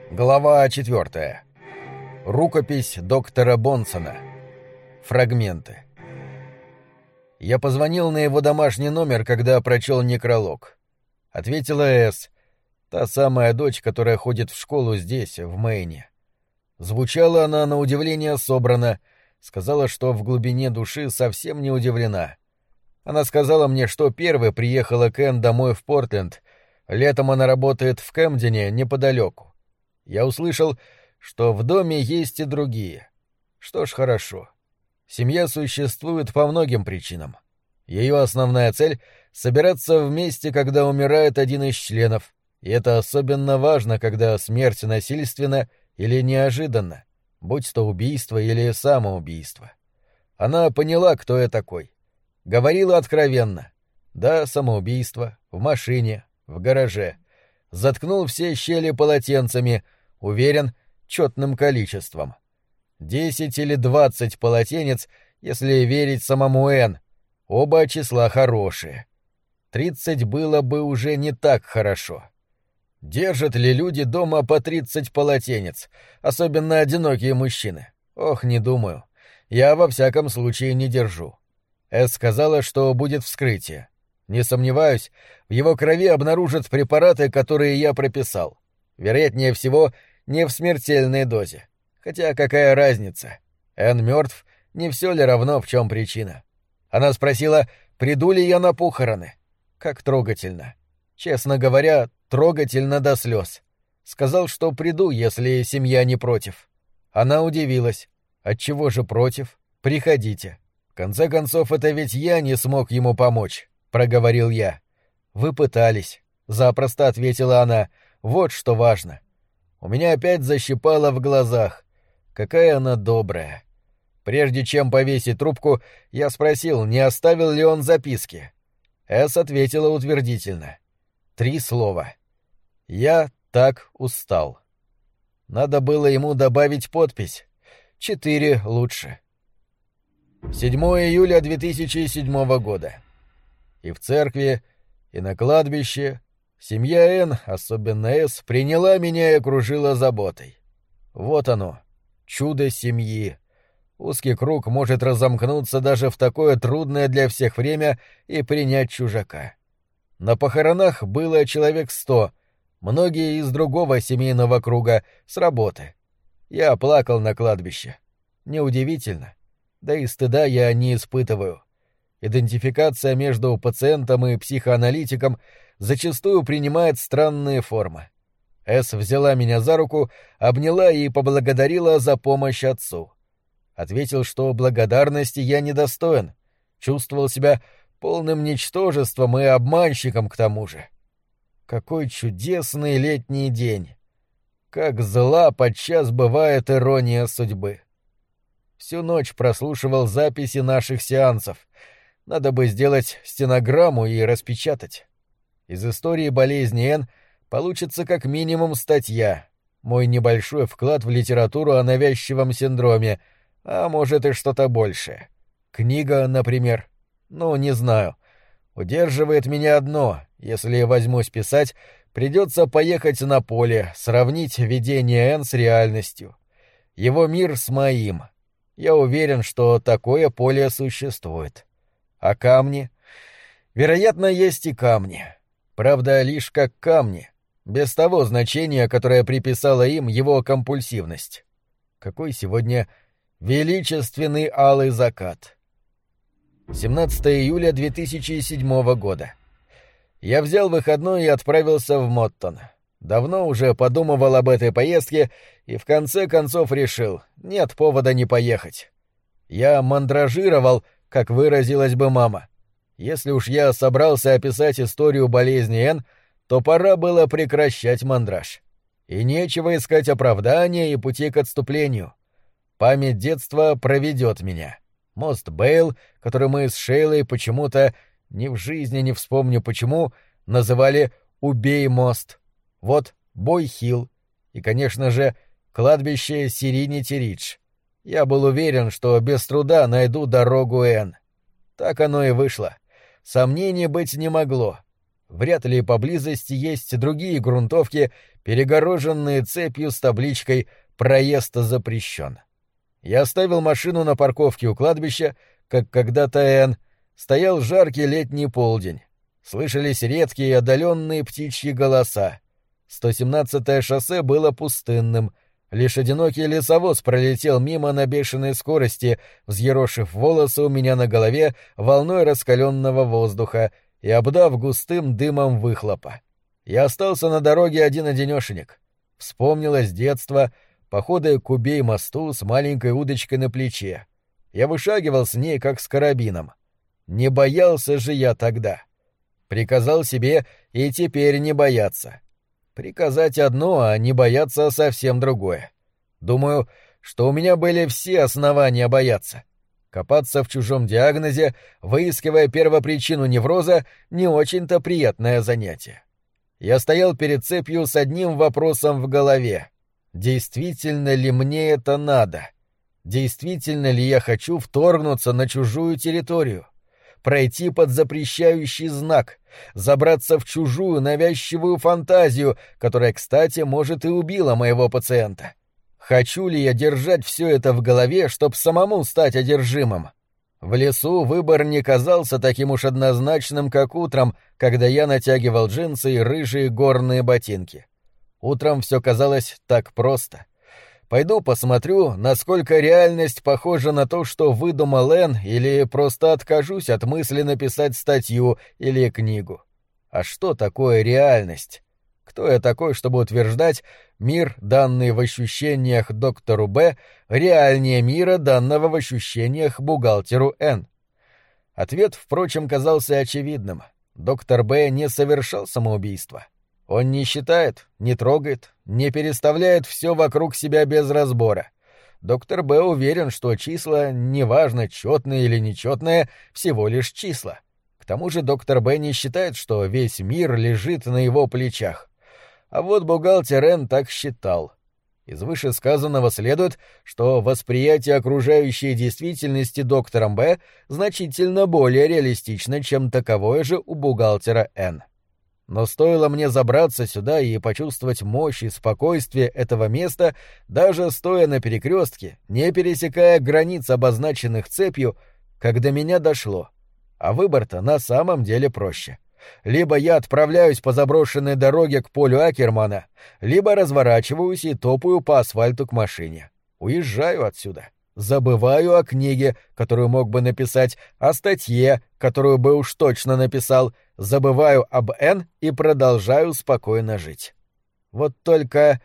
Глава 4. Рукопись доктора Бонсона. Фрагменты. Я позвонил на его домашний номер, когда прочел некролог. Ответила С, та самая дочь, которая ходит в школу здесь, в Мэйне. Звучала она на удивление собрано, сказала, что в глубине души совсем не удивлена. Она сказала мне, что первой приехала Кен домой в Портленд. Летом она работает в Кэмдене неподалеку. Я услышал, что в доме есть и другие. Что ж, хорошо. Семья существует по многим причинам. Ее основная цель — собираться вместе, когда умирает один из членов, и это особенно важно, когда смерть насильственна или неожиданна, будь то убийство или самоубийство. Она поняла, кто я такой. Говорила откровенно. Да, самоубийство, в машине, в гараже. Заткнул все щели полотенцами, уверен, четным количеством. 10 или 20 полотенец, если верить самому Н. Оба числа хорошие. 30 было бы уже не так хорошо. Держат ли люди дома по 30 полотенец, особенно одинокие мужчины? Ох, не думаю. Я во всяком случае не держу. Эс сказала, что будет вскрытие. Не сомневаюсь, в его крови обнаружат препараты, которые я прописал. Вероятнее всего, не в смертельной дозе. Хотя какая разница? Энн мертв, не все ли равно, в чем причина? Она спросила, приду ли я на похороны. Как трогательно. Честно говоря, трогательно до слез. Сказал, что приду, если семья не против. Она удивилась. Отчего же против? Приходите. В конце концов, это ведь я не смог ему помочь, проговорил я. Вы пытались. Запросто ответила она. Вот что важно. У меня опять защипало в глазах. Какая она добрая. Прежде чем повесить трубку, я спросил, не оставил ли он записки. Эс ответила утвердительно. 3 слова. «Я так устал». Надо было ему добавить подпись. 4 лучше. 7 июля 2007 года. И в церкви, и на кладбище семья Н, особенно С, приняла меня и окружила заботой. Вот оно, чудо семьи. Узкий круг может разомкнуться даже в такое трудное для всех время и принять чужака. На похоронах было человек 100, многие из другого семейного круга, с работы. Я плакал на кладбище. Неудивительно. Да и стыда я не испытываю. Идентификация между пациентом и психоаналитиком зачастую принимает странные формы. Эс взяла меня за руку, обняла и поблагодарила за помощь отцу. Ответил, что благодарности я недостоин, чувствовал себя полным ничтожеством и обманщиком к тому же. Какой чудесный летний день! Как зла подчас бывает ирония судьбы. Всю ночь прослушивал записи наших сеансов. Надо бы сделать стенограмму и распечатать. Из истории болезни Н получится как минимум статья, мой небольшой вклад в литературу о навязчивом синдроме, а может и что-то большее. Книга, например. Ну, не знаю. Удерживает меня одно. Если возьмусь писать, придется поехать на поле, сравнить видение Н с реальностью. Его мир с моим. Я уверен, что такое поле существует. А камни? Вероятно, есть и камни. Правда, лишь как камни, без того значения, которое приписала им его компульсивность. Какой сегодня величественный алый закат. 17 июля 2007 года. Я взял выходной и отправился в Моттон. Давно уже подумывал об этой поездке и в конце концов решил, нет повода не поехать. Я мандражировал, как выразилась бы мама. Если уж я собрался описать историю болезни Н, то пора было прекращать мандраж. И нечего искать оправдания и пути к отступлению. Память детства проведет меня. Мост Бейл, который мы с Шейлой почему-то, ни в жизни не вспомню почему, называли «Убей мост». Вот Бой-Хилл и, конечно же, кладбище Сиринити-Ридж. Я был уверен, что без труда найду дорогу Н. Так оно и вышло. Сомнений быть не могло. Вряд ли поблизости есть другие грунтовки, перегороженные цепью с табличкой «Проезд запрещен». Я оставил машину на парковке у кладбища, как когда-то Энн. Стоял жаркий летний полдень. Слышались редкие и отдаленные птичьи голоса. 117-е шоссе было пустынным. Лишь одинокий лесовоз пролетел мимо на бешеной скорости, взъерошив волосы у меня на голове волной раскаленного воздуха и обдав густым дымом выхлопа. Я остался на дороге один-одинешенек. Вспомнилось детство, походы к Убей-мосту с маленькой удочкой на плече. Я вышагивал с ней, как с карабином. Не боялся же я тогда. Приказал себе и теперь не бояться. Приказать одно, а не бояться совсем другое. Думаю, что у меня были все основания бояться. Копаться в чужом диагнозе, выискивая первопричину невроза, не очень-то приятное занятие. Я стоял перед цепью с одним вопросом в голове. Действительно ли мне это надо? Действительно ли я хочу вторгнуться на чужую территорию? Пройти под запрещающий знак, забраться в чужую навязчивую фантазию, которая, кстати, может и убила моего пациента. Хочу ли я держать все это в голове, чтоб самому стать одержимым? В лесу выбор не казался таким уж однозначным, как утром, когда я натягивал джинсы и рыжие горные ботинки. Утром все казалось так просто. Пойду посмотрю, насколько реальность похожа на то, что выдумал Энн, или просто откажусь от мысли написать статью или книгу. А что такое реальность? Кто я такой, чтобы утверждать, мир, данный в ощущениях доктору Б, реальнее мира, данного в ощущениях бухгалтеру Н? Ответ, впрочем, казался очевидным. Доктор Б не совершал самоубийство. Он не считает, не трогает, не переставляет все вокруг себя без разбора. Доктор Б уверен, что числа, неважно, четные или нечетные, всего лишь числа. К тому же доктор Б не считает, что весь мир лежит на его плечах. А вот бухгалтер Н так считал. Из вышесказанного следует, что восприятие окружающей действительности доктором Б значительно более реалистично, чем таковое же у бухгалтера Н. Но стоило мне забраться сюда и почувствовать мощь и спокойствие этого места, даже стоя на перекрестке, не пересекая границ, обозначенных цепью, как до меня дошло. А выбор-то на самом деле проще. Либо я отправляюсь по заброшенной дороге к полю Акермана, либо разворачиваюсь и топаю по асфальту к машине. Уезжаю отсюда. Забываю о книге, которую мог бы написать, о статье, которую бы уж точно написал, забываю об Н и продолжаю спокойно жить. Вот только...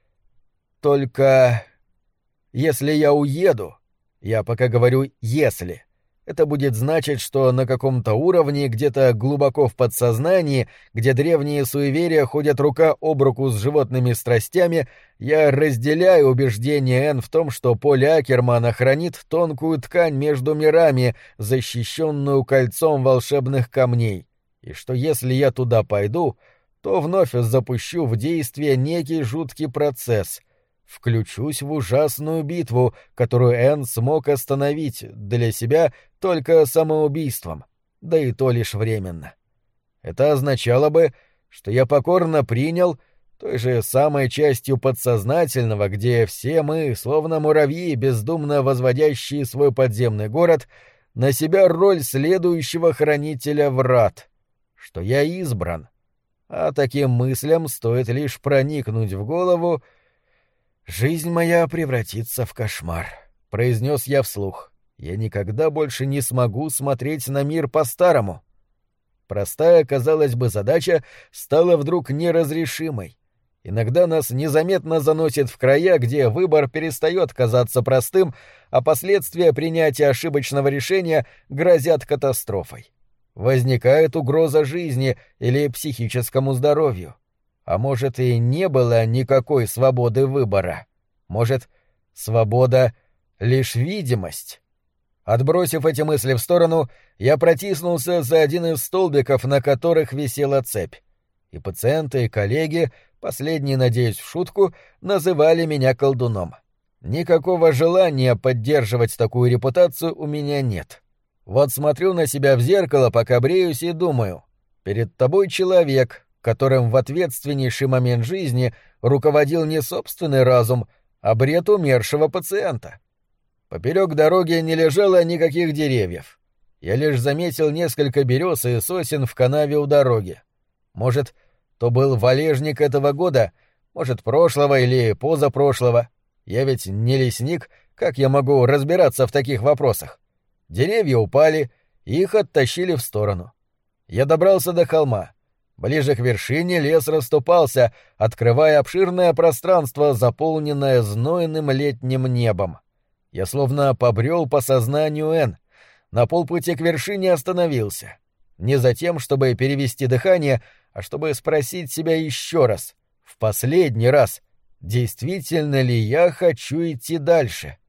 Если я уеду, я пока говорю «если», это будет значить, что на каком-то уровне, где-то глубоко в подсознании, где древние суеверия ходят рука об руку с животными страстями, я разделяю убеждение Н в том, что поле Акермана хранит тонкую ткань между мирами, защищенную кольцом волшебных камней, и что если я туда пойду, то вновь запущу в действие некий жуткий процесс — включусь в ужасную битву, которую Энн смог остановить для себя только самоубийством, да и то лишь временно. Это означало бы, что я покорно принял, той же самой частью подсознательного, где все мы, словно муравьи, бездумно возводящие свой подземный город, на себя роль следующего хранителя врат, что я избран. А таким мыслям стоит лишь проникнуть в голову, «Жизнь моя превратится в кошмар», — произнес я вслух. «Я никогда больше не смогу смотреть на мир по-старому». Простая, казалось бы, задача стала вдруг неразрешимой. Иногда нас незаметно заносит в края, где выбор перестает казаться простым, а последствия принятия ошибочного решения грозят катастрофой. Возникает угроза жизни или психическому здоровью. А может, и не было никакой свободы выбора? Может, свобода — лишь видимость? Отбросив эти мысли в сторону, я протиснулся за один из столбиков, на которых висела цепь. И пациенты, и коллеги, последние, надеюсь, в шутку, называли меня колдуном. Никакого желания поддерживать такую репутацию у меня нет. Вот смотрю на себя в зеркало, пока бреюсь, и думаю: Перед тобой человек, которым в ответственнейший момент жизни руководил не собственный разум, а бред умершего пациента. Поперек дороги не лежало никаких деревьев. Я лишь заметил несколько берез и сосен в канаве у дороги. Может, то был валежник этого года, может, прошлого или позапрошлого. Я ведь не лесник, как я могу разбираться в таких вопросах? Деревья упали, и их оттащили в сторону. Я добрался до холма. Ближе к вершине лес расступался, открывая обширное пространство, заполненное знойным летним небом. Я словно побрел по сознанию Энн. На полпути к вершине остановился. Не за тем, чтобы перевести дыхание, а чтобы спросить себя еще раз, в последний раз, действительно ли я хочу идти дальше.